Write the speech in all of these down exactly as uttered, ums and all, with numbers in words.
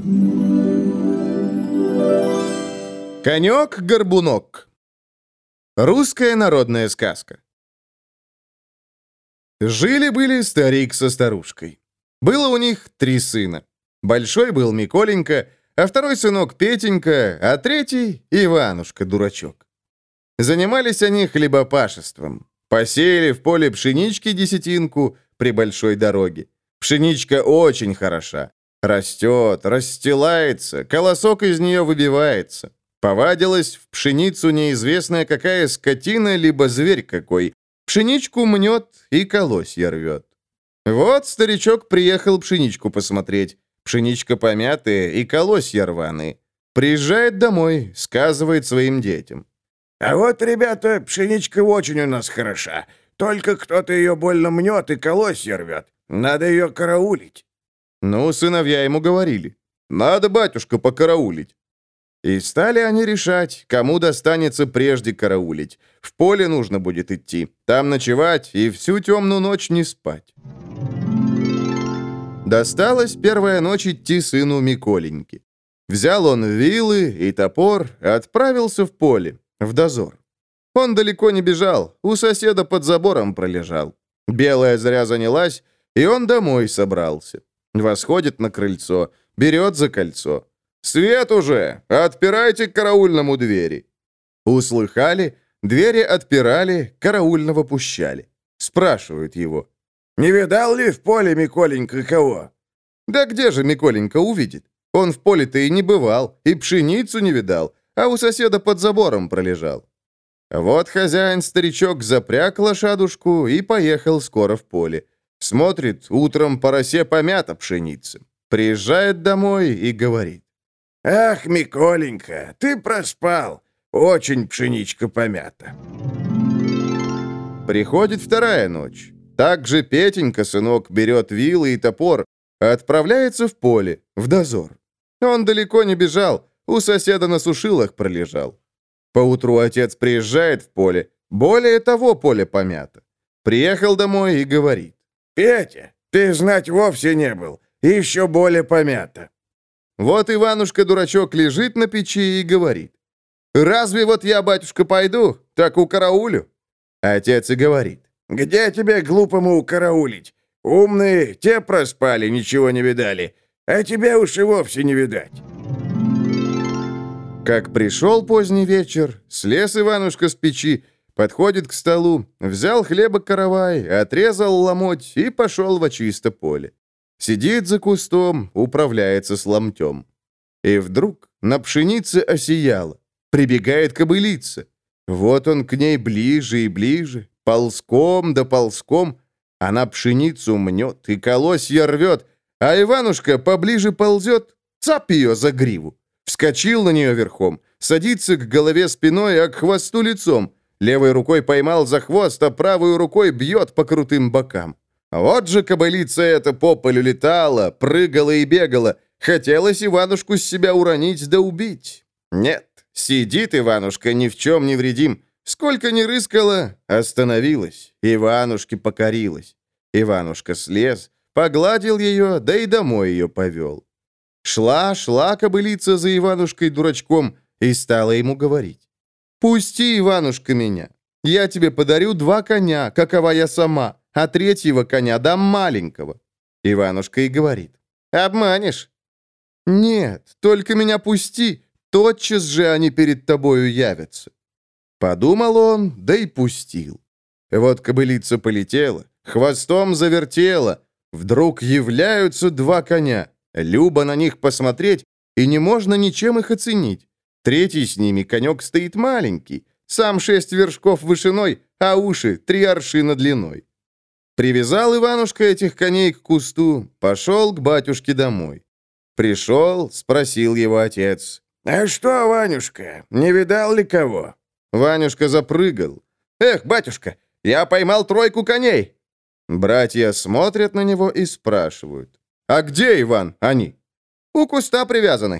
Конек-горбунок. Русская народная сказка. Жили-были старик со старушкой. Было у них три сына. Большой был Миколенька, а второй сынок Петенька, а третий — Иванушка-дурачок. Занимались они хлебопашеством. Посеяли в поле пшенички десятинку при большой дороге. Пшеничка очень хороша. Растет, расстилается, колосок из нее выбивается. Повадилась в пшеницу неизвестная какая скотина, либо зверь какой. Пшеничку мнет и колосья рвет. Вот старичок приехал пшеничку посмотреть. Пшеничка помятая и колосья рваные. Приезжает домой, сказывает своим детям. «А вот, ребята, пшеничка очень у нас хороша. Только кто-то ее больно мнет и колосья рвет. Надо ее караулить». Ну, сыновья ему говорили. «Надо, батюшка, покараулить». И стали они решать, кому достанется прежде караулить. В поле нужно будет идти, там ночевать и всю темную ночь не спать. Досталась первая ночь идти сыну Миколеньки. Взял он вилы и топор, отправился в поле, в дозор. Он далеко не бежал, у соседа под забором пролежал. Белая заря занялась, и он домой собрался. Восходит на крыльцо, берет за кольцо. «Свет уже! Отпирайте к караульному двери!» Услыхали, двери отпирали, караульного пущали. Спрашивают его. «Не видал ли в поле Миколенька кого?» «Да где же Миколенька увидит? Он в поле-то и не бывал, и пшеницу не видал, а у соседа под забором пролежал». Вот хозяин-старичок запряг лошадушку и поехал скоро в поле. Смотрит, утром по росе помята пшеница. Приезжает домой и говорит. «Ах, Миколенька, ты проспал. Очень пшеничка помята». Приходит вторая ночь. Так же Петенька, сынок, берет вилы и топор, отправляется в поле, в дозор. Он далеко не бежал, у соседа на сушилах пролежал. Поутру отец приезжает в поле, более того поле помято. Приехал домой и говорит. «Петя, ты знать вовсе не был, и еще более помято». Вот Иванушка-дурачок лежит на печи и говорит. «Разве вот я, батюшка, пойду, так укараулю?» Отец и говорит. «Где тебе, глупому, укараулить? Умные, те проспали, ничего не видали, а тебя уж и вовсе не видать». Как пришел поздний вечер, слез Иванушка с печи, подходит к столу, взял хлеба каравай, отрезал ломоть и пошел во чисто поле. Сидит за кустом, управляется с ломтем. И вдруг на пшенице осияло. Прибегает кобылица. Вот он к ней ближе и ближе, ползком да ползком. Она пшеницу мнет и колосья рвет, а Иванушка поближе ползет, цап ее за гриву. Вскочил на нее верхом, садится к голове спиной, а к хвосту лицом. Левой рукой поймал за хвост, а правой рукой бьет по крутым бокам. Вот же кобылица эта по полю летала, прыгала и бегала. Хотелось Иванушку с себя уронить да убить. Нет, сидит Иванушка ни в чем не вредим. Сколько ни рыскала, остановилась. Иванушке покорилась. Иванушка слез, погладил ее, да и домой ее повел. Шла, шла кобылица за Иванушкой-дурачком и стала ему говорить. «Пусти, Иванушка, меня. Я тебе подарю два коня, какова я сама, а третьего коня дам маленького». Иванушка и говорит. «Обманешь?» «Нет, только меня пусти, тотчас же они перед тобою явятся». Подумал он, да и пустил. Вот кобылица полетела, хвостом завертела. Вдруг являются два коня. Любо на них посмотреть, и не можно ничем их оценить. Третий с ними конек стоит маленький, сам шесть вершков вышиной, а уши три аршина длиной. Привязал Иванушка этих коней к кусту, пошел к батюшке домой. Пришел, спросил его отец. «А что, Ванюшка, не видал ли кого?» Ванюшка запрыгал. «Эх, батюшка, я поймал тройку коней!» Братья смотрят на него и спрашивают. «А где, Иван, они?» «У куста привязаны».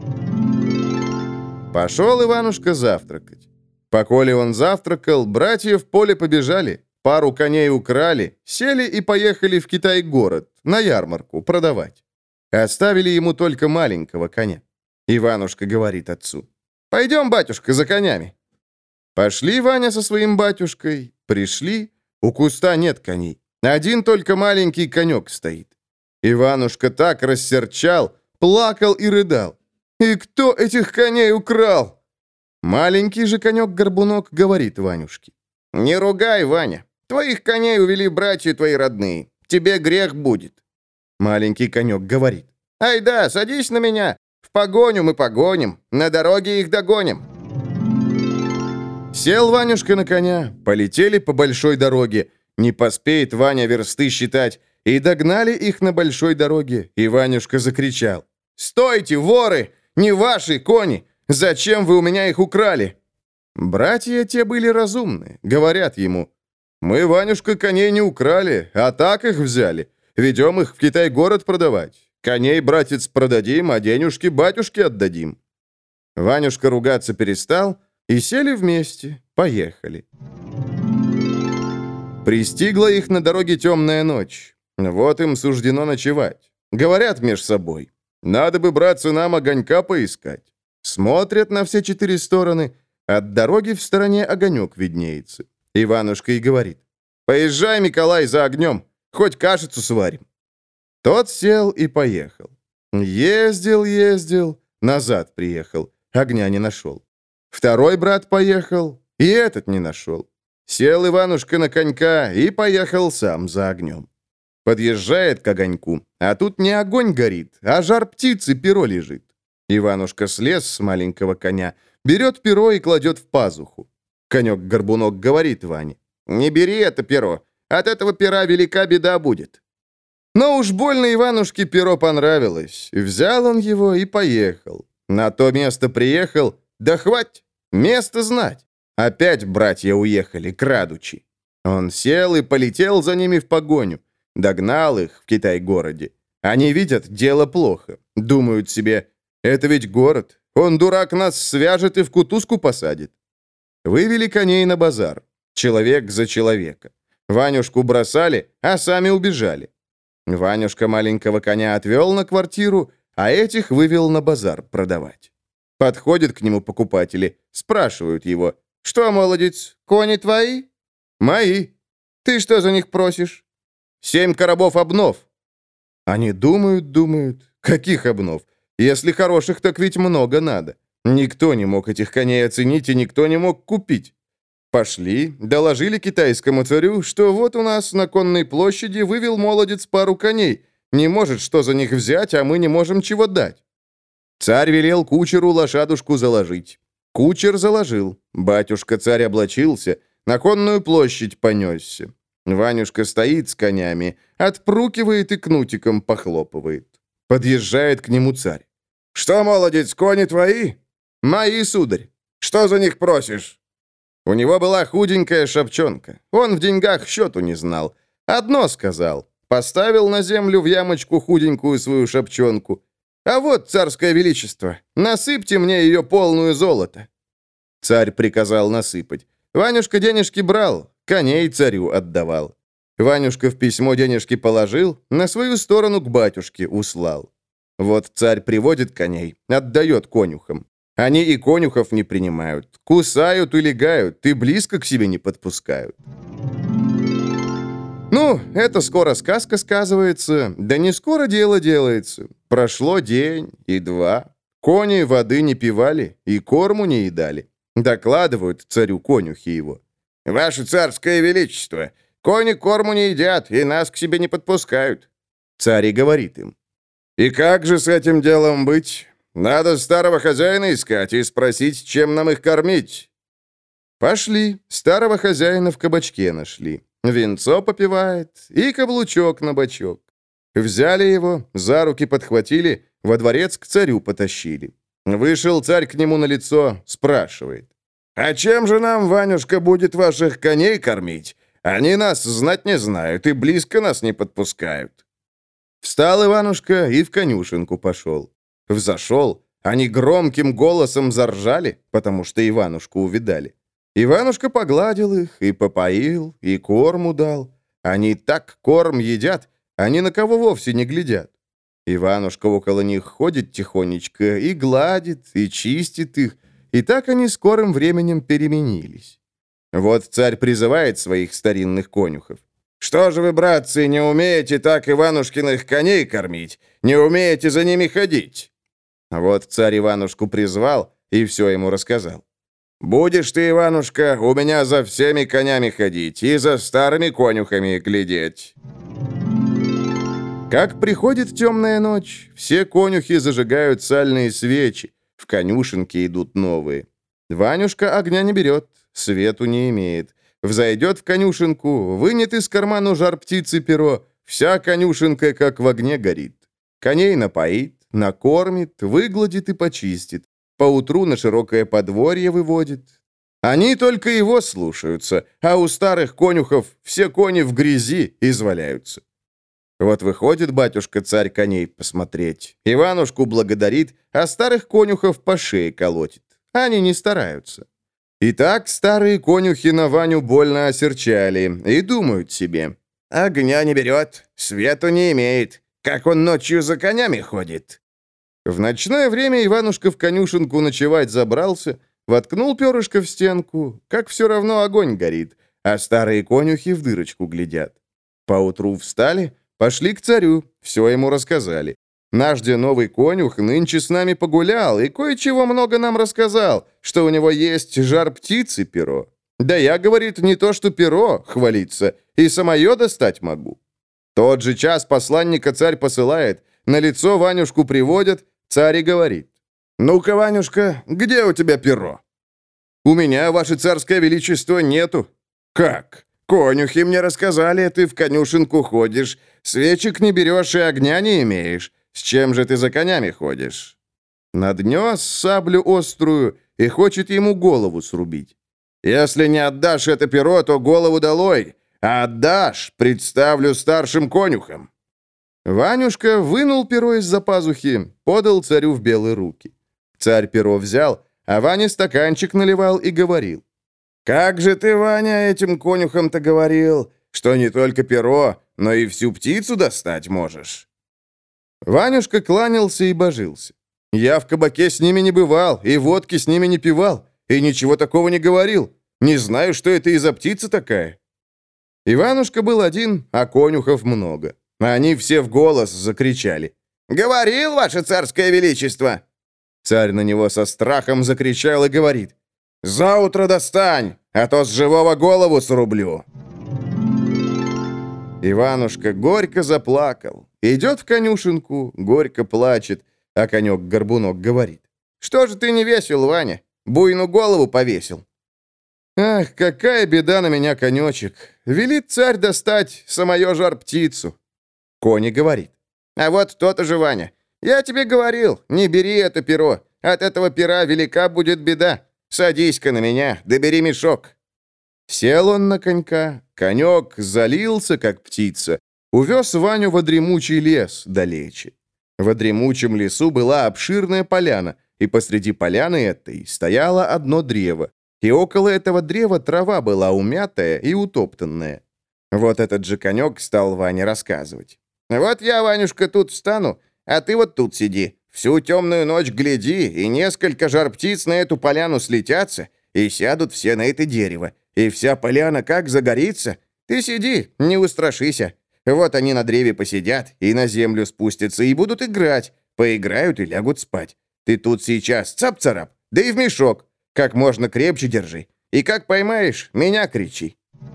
Пошел Иванушка завтракать. Поколе он завтракал, братья в поле побежали, пару коней украли, сели и поехали в Китай-город, на ярмарку, продавать. Оставили ему только маленького коня. Иванушка говорит отцу: «Пойдем, батюшка, за конями». Пошли Ваня со своим батюшкой, пришли, у куста нет коней. Один только маленький конек стоит. Иванушка так рассерчал, плакал и рыдал. «И кто этих коней украл?» Маленький же конек-горбунок говорит Ванюшке: «Не ругай, Ваня. Твоих коней увели братья твои родные. Тебе грех будет». Маленький конек говорит: «Ай да, садись на меня. В погоню мы погоним, на дороге их догоним». Сел Ванюшка на коня, полетели по большой дороге. Не поспеет Ваня версты считать. И догнали их на большой дороге. И Ванюшка закричал: «Стойте, воры! Не ваши кони! Зачем вы у меня их украли?» Братья те были разумны, говорят ему: «Мы, Ванюшка, коней не украли, а так их взяли. Ведем их в Китай-город продавать. Коней, братец, продадим, а денежки батюшке отдадим». Ванюшка ругаться перестал, и сели вместе, поехали. Пристигла их на дороге темная ночь. Вот им суждено ночевать. Говорят меж собой: «Надо бы, братцы, нам огонька поискать». Смотрят на все четыре стороны. От дороги в стороне огонек виднеется. Иванушка и говорит: «Поезжай, Миколай, за огнем, хоть кашицу сварим». Тот сел и поехал. Ездил, ездил, назад приехал, огня не нашел. Второй брат поехал, и этот не нашел. Сел Иванушка на конька и поехал сам за огнем. Подъезжает к огоньку, а тут не огонь горит, а жар птицы перо лежит. Иванушка слез с маленького коня, берет перо и кладет в пазуху. Конек-горбунок говорит Ване: «Не бери это перо, от этого пера велика беда будет». Но уж больно Иванушке перо понравилось. Взял он его и поехал. На то место приехал, да хвать, место знать. Опять братья уехали, крадучи. Он сел и полетел за ними в погоню. Догнал их в Китай-городе. Они видят, дело плохо. Думают себе: это ведь город. Он, дурак, нас свяжет и в кутузку посадит. Вывели коней на базар. Человек за человека. Ванюшку бросали, а сами убежали. Ванюшка маленького коня отвел на квартиру, а этих вывел на базар продавать. Подходят к нему покупатели, спрашивают его: «Что, молодец, кони твои?» «Мои». «Ты что за них просишь?» «Семь коробов обнов». Они думают, думают. Каких обнов? Если хороших, так ведь много надо. Никто не мог этих коней оценить, и никто не мог купить. Пошли, доложили китайскому царю, что вот у нас на конной площади вывел молодец пару коней. Не может что за них взять, а мы не можем чего дать. Царь велел кучеру лошадушку заложить. Кучер заложил. Батюшка-царь облачился, на конную площадь понесся. Ванюшка стоит с конями, отпрукивает и кнутиком похлопывает. Подъезжает к нему царь. «Что, молодец, кони твои?» «Мои, сударь». «Что за них просишь?» У него была худенькая шапчонка. Он в деньгах счету не знал. Одно сказал. Поставил на землю в ямочку худенькую свою шапчонку. «А вот, царское величество, насыпьте мне ее полную золота». Царь приказал насыпать. Ванюшка денежки брал, коней царю отдавал. Ванюшка в письмо денежки положил, на свою сторону к батюшке услал. Вот царь приводит коней, отдает конюхам. Они и конюхов не принимают, кусают и лягают, и близко к себе не подпускают. Ну, это скоро сказка сказывается, да не скоро дело делается. Прошло день и два. Кони воды не пивали и корму не едали. Докладывают царю конюхи его. «Ваше царское величество, кони корму не едят и нас к себе не подпускают». Царь и говорит им: «И как же с этим делом быть? Надо старого хозяина искать и спросить, чем нам их кормить». Пошли, старого хозяина в кабачке нашли. Винцо попивает и каблучок на бочок. Взяли его, за руки подхватили, во дворец к царю потащили. Вышел царь к нему на лицо, спрашивает: «А чем же нам, Ванюшка, будет ваших коней кормить? Они нас знать не знают и близко нас не подпускают». Встал Иванушка и в конюшенку пошел. Взошел, они громким голосом заржали, потому что Иванушку увидали. Иванушка погладил их, и попоил, и корму дал. Они так корм едят, они на кого вовсе не глядят. Иванушка около них ходит тихонечко и гладит, и чистит их, и так они скорым временем переменились. Вот царь призывает своих старинных конюхов. «Что же вы, братцы, не умеете так Иванушкиных коней кормить? Не умеете за ними ходить?» Вот царь Иванушку призвал и все ему рассказал. «Будешь ты, Иванушка, у меня за всеми конями ходить и за старыми конюхами глядеть». Как приходит темная ночь, все конюхи зажигают сальные свечи, в конюшенке идут новые. Ванюшка огня не берет, свету не имеет. Взойдет в конюшенку, вынет из кармана жар-птицы перо, вся конюшенка как в огне горит. Коней напоит, накормит, выгладит и почистит. Поутру на широкое подворье выводит. Они только его слушаются, а у старых конюхов все кони в грязи изваляются. Вот выходит батюшка-царь коней посмотреть. Иванушку благодарит, а старых конюхов по шее колотит. Они не стараются. Итак, старые конюхи на Ваню больно осерчали и думают себе. «Огня не берет, свету не имеет. Как он ночью за конями ходит?» В ночное время Иванушка в конюшенку ночевать забрался, воткнул перышко в стенку, как все равно огонь горит, а старые конюхи в дырочку глядят. Поутру встали, пошли к царю, все ему рассказали. Наш де новый конюх нынче с нами погулял и кое-чего много нам рассказал, что у него есть жар птицы перо. Да я, говорит, не то что перо хвалиться, и самое достать могу. Тот же час посланника царь посылает, на лицо Ванюшку приводят, царь и говорит. «Ну-ка, Ванюшка, где у тебя перо?» «У меня, ваше царское величество, нету». «Как? Конюхи мне рассказали, ты в конюшенку ходишь, свечек не берешь и огня не имеешь. С чем же ты за конями ходишь?» Наднес саблю острую и хочет ему голову срубить. «Если не отдашь это перо, то голову долой, а отдашь, представлю старшим конюхом». Ванюшка вынул перо из-за пазухи, подал царю в белые руки. Царь перо взял, а Ваня стаканчик наливал и говорил. «Как же ты, Ваня, этим конюхам-то говорил, что не только перо, но и всю птицу достать можешь?» Ванюшка кланялся и божился. «Я в кабаке с ними не бывал, и водки с ними не пивал, и ничего такого не говорил. Не знаю, что это и за птица такая». Иванушка был один, а конюхов много. Они все в голос закричали. «Говорил, ваше царское величество!» Царь на него со страхом закричал и говорит. «Заутро достань, а то с живого голову срублю». Иванушка горько заплакал. Идет в конюшенку, горько плачет, а конек-горбунок говорит. «Что же ты не весел, Ваня? Буйну голову повесил». «Ах, какая беда на меня, конечек! Велит царь достать самое жар-птицу». Кони говорит. «А вот то-то же, Ваня. Я тебе говорил, не бери это перо. От этого пера велика будет беда. Садись-ка на меня, да бери мешок». Сел он на конька, конек залился, как птица, увез Ваню во дремучий лес далече. Во дремучем лесу была обширная поляна, и посреди поляны этой стояло одно древо, и около этого древа трава была умятая и утоптанная. Вот этот же конек стал Ване рассказывать. «Вот я, Ванюшка, тут встану, а ты вот тут сиди. Всю темную ночь гляди, и несколько жар-птиц на эту поляну слетятся, и сядут все на это дерево, и вся поляна как загорится. Ты сиди, не устрашися. Вот они на древе посидят, и на землю спустятся, и будут играть. Поиграют и лягут спать. Ты тут сейчас цап-царап, да и в мешок. Как можно крепче держи. И как поймаешь, меня кричи».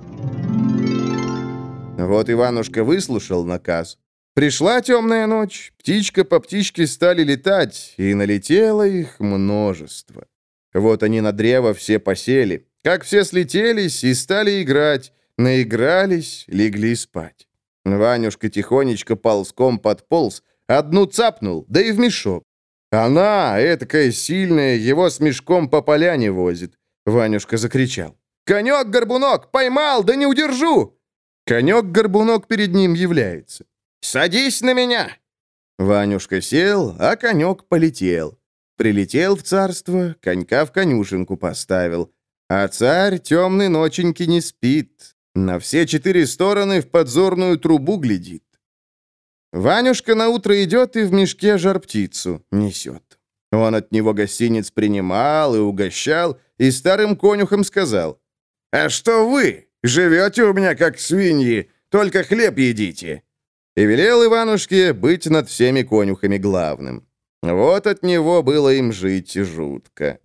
Вот Иванушка выслушал наказ. Пришла темная ночь, птичка по птичке стали летать, и налетело их множество. Вот они на древо все посели, как все слетелись и стали играть, наигрались, легли спать. Ванюшка тихонечко ползком подполз, одну цапнул, да и в мешок. Она, этакая сильная, его с мешком по поляне возит. Ванюшка закричал. «Конек-горбунок, поймал, да не удержу!» Конек-горбунок перед ним является. «Садись на меня!» Ванюшка сел, а конек полетел. Прилетел в царство, конька в конюшенку поставил. А царь темной ноченьки не спит. На все четыре стороны в подзорную трубу глядит. Ванюшка наутро идет и в мешке жар-птицу несет. Он от него гостиниц принимал и угощал, и старым конюхам сказал: «А что вы? Живете у меня как свиньи, только хлеб едите». И велел Иванушке быть над всеми конюхами главным. Вот от него было им жить жутко.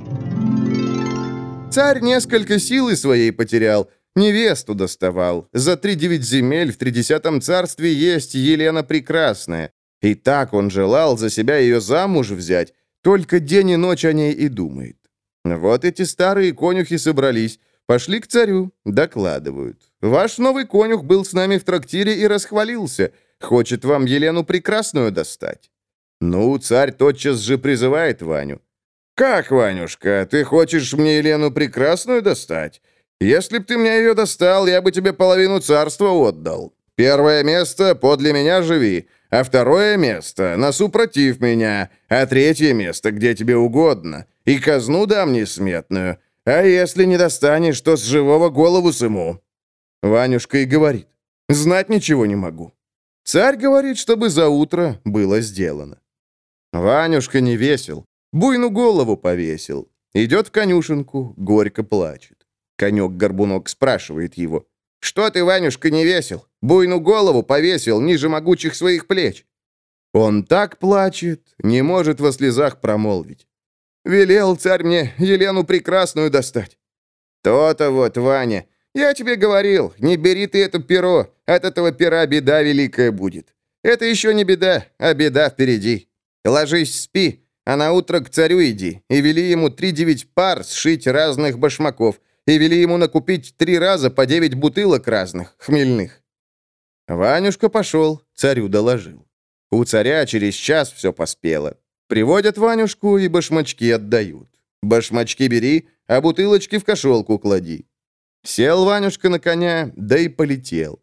Царь несколько силы своей потерял, невесту доставал. За три девять земель в тридесятом царстве есть Елена Прекрасная. И так он желал за себя ее замуж взять, только день и ночь о ней и думает. Вот эти старые конюхи собрались, пошли к царю, докладывают. Ваш новый конюх был с нами в трактире и расхвалился, хочет вам Елену Прекрасную достать. Ну, царь тотчас же призывает Ваню. «Как, Ванюшка, ты хочешь мне Елену Прекрасную достать? Если б ты мне ее достал, я бы тебе половину царства отдал. Первое место подле меня живи, а второе место насупротив меня, а третье место где тебе угодно, и казну дам несметную. А если не достанешь, то с живого голову сыму». Ванюшка и говорит: «Знать ничего не могу». Царь говорит, чтобы за утро было сделано. Ванюшка не весел, буйну голову повесил. Идет в конюшенку, горько плачет. Конек-горбунок спрашивает его: «Что ты, Ванюшка, не весел? Буйну голову повесил ниже могучих своих плеч». Он так плачет, не может во слезах промолвить: «Велел царь мне Елену Прекрасную достать». «То-то вот, Ваня, я тебе говорил, не бери ты это перо, от этого пера беда великая будет. Это еще не беда, а беда впереди. Ложись, спи, а на утро к царю иди, и вели ему три девять пар сшить разных башмаков, и вели ему накупить три раза по девять бутылок разных, хмельных». Ванюшка пошел, царю доложил. У царя через час все поспело. Приводят Ванюшку и башмачки отдают. Башмачки бери, а бутылочки в кошелку клади. Сел Ванюшка на коня, да и полетел.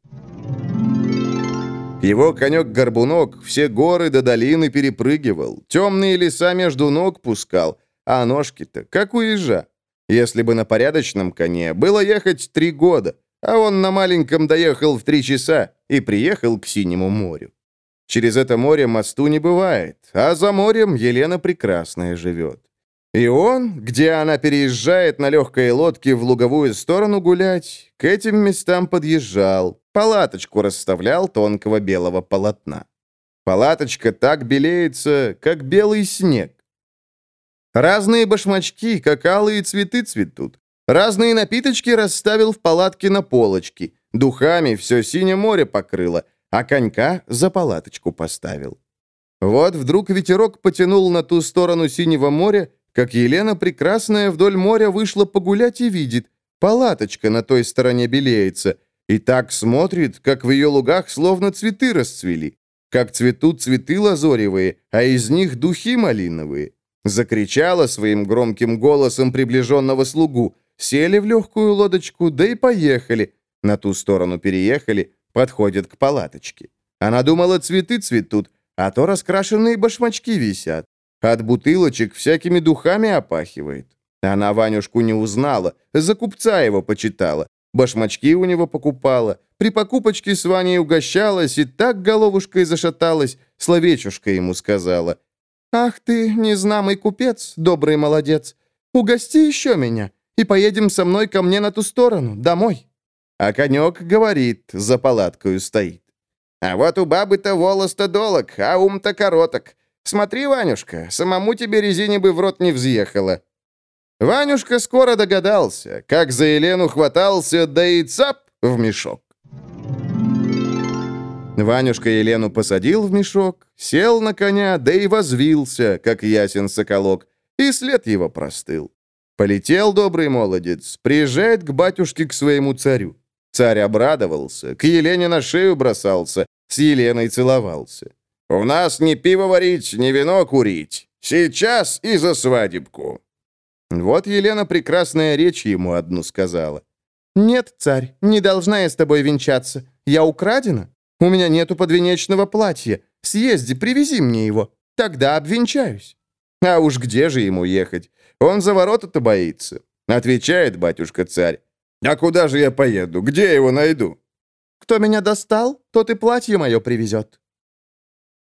Его конек-горбунок все горы до долины перепрыгивал, темные леса между ног пускал, а ножки-то как у ежа. Если бы на порядочном коне было ехать три года, а он на маленьком доехал в три часа и приехал к Синему морю. Через это море мосту не бывает, а за морем Елена Прекрасная живет. И он, где она переезжает на легкой лодке в луговую сторону гулять, к этим местам подъезжал, палаточку расставлял тонкого белого полотна. Палаточка так белеется, как белый снег. Разные башмачки, как алые цветы цветут. Разные напиточки расставил в палатке на полочке. Духами все синее море покрыло, а конька за палаточку поставил. Вот вдруг ветерок потянул на ту сторону синего моря, как Елена Прекрасная вдоль моря вышла погулять и видит, палаточка на той стороне белеется, и так смотрит, как в ее лугах словно цветы расцвели, как цветут цветы лазоревые, а из них духи малиновые. Закричала своим громким голосом приближенного слугу, сели в легкую лодочку, да и поехали. На ту сторону переехали, подходят к палаточке. Она думала, цветы цветут, а то раскрашенные башмачки висят. От бутылочек всякими духами опахивает. Она Ванюшку не узнала, за купца его почитала. Башмачки у него покупала, при покупочке с Ваней угощалась и так головушкой зашаталась, словечушка ему сказала: «Ах ты, незнамый купец, добрый молодец, угости еще меня, и поедем со мной ко мне на ту сторону, домой». А конек говорит, за палаткою стоит: «А вот у бабы-то волос-то долог, а ум-то короток. Смотри, Ванюшка, самому тебе резине бы в рот не взъехала». Ванюшка скоро догадался, как за Елену хватался, да и цап в мешок. Ванюшка Елену посадил в мешок, сел на коня, да и возвился, как ясен соколок, и след его простыл. Полетел добрый молодец, приезжает к батюшке к своему царю. Царь обрадовался, к Елене на шею бросался, с Еленой целовался. «У нас ни пиво варить, ни вино курить. Сейчас и за свадебку». Вот Елена Прекрасная речь ему одну сказала. «Нет, царь, не должна я с тобой венчаться. Я украдена. У меня нету подвенечного платья. Съезди, привези мне его. Тогда обвенчаюсь». А уж где же ему ехать? Он за ворота-то боится. Отвечает батюшка-царь: «А куда же я поеду? Где его найду?» «Кто меня достал, тот и платье мое привезет».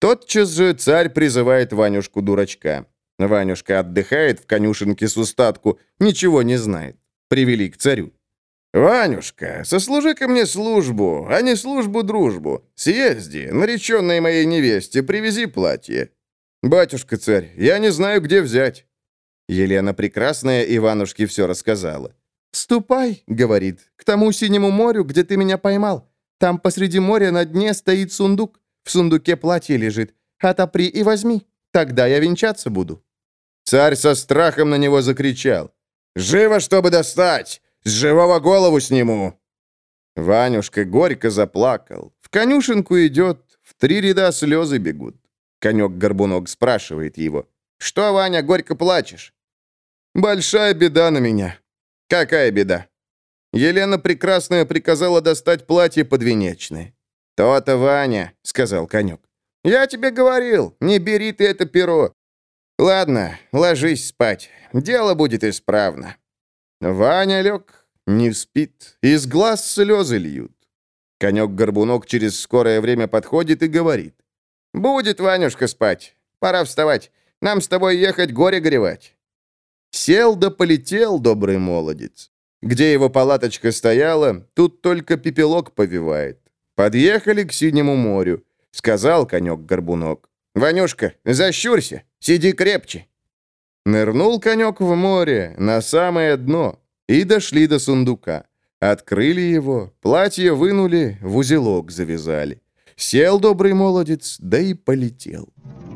Тотчас же царь призывает Ванюшку-дурачка. Ванюшка отдыхает в конюшенке с устатку, ничего не знает. Привели к царю. «Ванюшка, сослужи-ка мне службу, а не службу-дружбу. Съезди, нареченной моей невесте, привези платье». «Батюшка-царь, я не знаю, где взять». Елена Прекрасная Иванушке все рассказала. «Ступай, — говорит, — к тому синему морю, где ты меня поймал. Там посреди моря на дне стоит сундук. В сундуке платье лежит. Отопри и возьми. Тогда я венчаться буду». Царь со страхом на него закричал. «Живо, чтобы достать! С живого голову сниму!» Ванюшка горько заплакал. В конюшенку идет, в три ряда слезы бегут. Конек-горбунок спрашивает его. «Что, Ваня, горько плачешь?» «Большая беда на меня». «Какая беда?» Елена Прекрасная приказала достать платье подвенечное. «То-то, Ваня», — сказал конек. «Я тебе говорил, не бери ты это перо. Ладно, ложись спать, дело будет исправно». Ваня лег, не спит, из глаз слезы льют. Конек-горбунок через скорое время подходит и говорит. «Будет, Ванюшка, спать. Пора вставать. Нам с тобой ехать горе горевать». Сел да полетел добрый молодец. Где его палаточка стояла, тут только пепелок повивает. Подъехали к синему морю. Сказал конек-горбунок. «Ванюшка, защурься, сиди крепче». Нырнул конек в море, на самое дно, и дошли до сундука. Открыли его, платье вынули, в узелок завязали. Сел добрый молодец, да и полетел.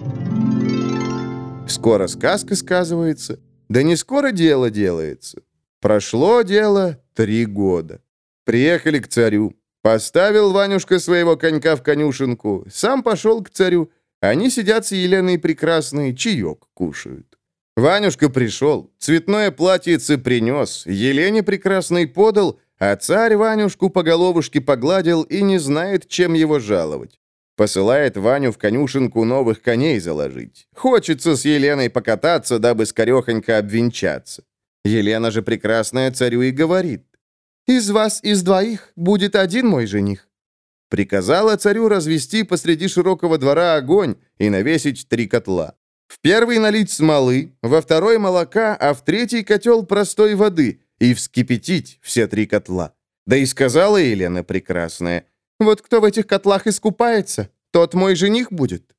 Скоро сказка сказывается, да не скоро дело делается. Прошло дело три года. Приехали к царю. Поставил Ванюшка своего конька в конюшенку, сам пошел к царю. Они сидят с Еленой Прекрасной, чаек кушают. Ванюшка пришел, цветное платьице принес, Елене Прекрасной подал, а царь Ванюшку по головушке погладил и не знает, чем его жаловать. Посылает Ваню в конюшенку новых коней заложить. Хочется с Еленой покататься, дабы скорехонько обвенчаться. Елена же Прекрасная царю и говорит. «Из вас, из двоих, будет один мой жених». Приказала царю развести посреди широкого двора огонь и навесить три котла. В первый налить смолы, во второй молока, а в третий котел простой воды и вскипятить все три котла. Да и сказала Елена Прекрасная, «Вот кто в этих котлах искупается, тот мой жених будет».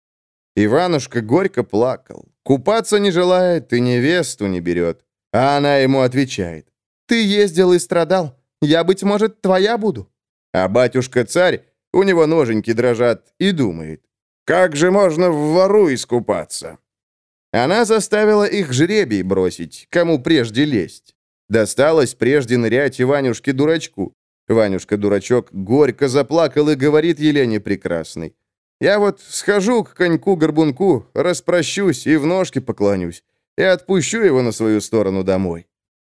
Иванушка горько плакал, купаться не желает и невесту не берет. А она ему отвечает, «Ты ездил и страдал, я, быть может, твоя буду». А батюшка-царь, у него ноженьки дрожат, и думает, «Как же можно в вору искупаться?» Она заставила их жребий бросить, кому прежде лезть. Досталось прежде нырять и Ванюшке-дурачку. Ванюшка-дурачок горько заплакал и говорит Елене Прекрасной, «Я вот схожу к коньку-горбунку, распрощусь и в ножки поклонюсь, и отпущу его на свою сторону домой».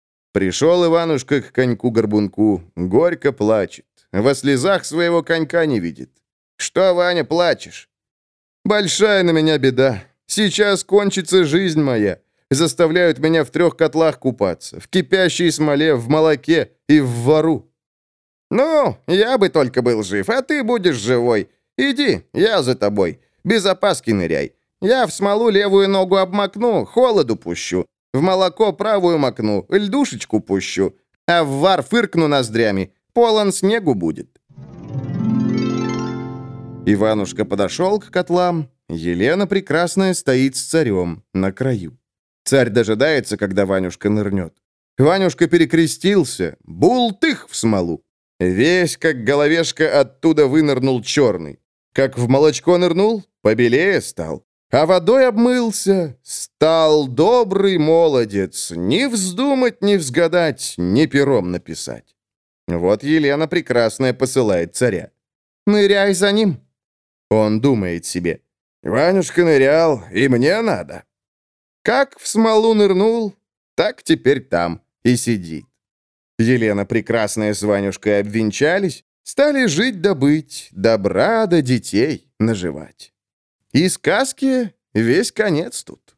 Пришел Иванушка к коньку-горбунку, горько плачет, во слезах своего конька не видит. «Что, Ваня, плачешь?» «Большая на меня беда. Сейчас кончится жизнь моя. Заставляют меня в трех котлах купаться, в кипящей смоле, в молоке и в вару». «Ну, я бы только был жив, а ты будешь живой. Иди, я за тобой. Без опаски ныряй. Я в смолу левую ногу обмакну, холоду пущу. В молоко правую макну, льдушечку пущу. А в вар фыркну ноздрями, полон снегу будет». Иванушка подошел к котлам. Елена Прекрасная стоит с царем на краю. Царь дожидается, когда Ванюшка нырнет. Ванюшка перекрестился, бултых в смолу. Весь, как головешка, оттуда вынырнул черный. Как в молочко нырнул, побелее стал. А водой обмылся, стал добрый молодец. Ни вздумать, ни взгадать, ни пером написать. Вот Елена Прекрасная посылает царя. «Ныряй за ним». Он думает себе. «Ванюшка нырял, и мне надо». Как в смолу нырнул, так теперь там и сидит. Елена Прекрасная с Ванюшкой обвенчались, стали жить да быть, добра до детей наживать. И сказке весь конец тут.